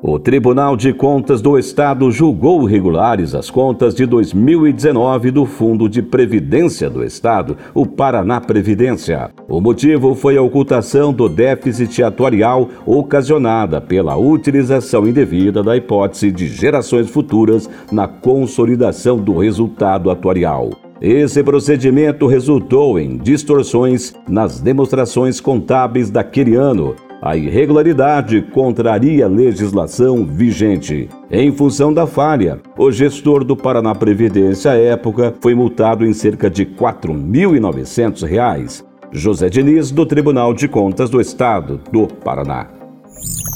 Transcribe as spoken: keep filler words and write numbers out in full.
O Tribunal de Contas do Estado julgou irregulares as contas de dois mil e dezenove do Fundo de Previdência do Estado, o Paraná Previdência. O motivo foi a ocultação do déficit atuarial ocasionada pela utilização indevida da hipótese de gerações futuras na consolidação do resultado atuarial. Esse procedimento resultou em distorções nas demonstrações contábeis daquele ano. A irregularidade contraria a legislação vigente. Em função da falha, o gestor do Paraná Previdência à época foi multado em cerca de quatro mil e novecentos reais. José Diniz, do Tribunal de Contas do Estado do Paraná.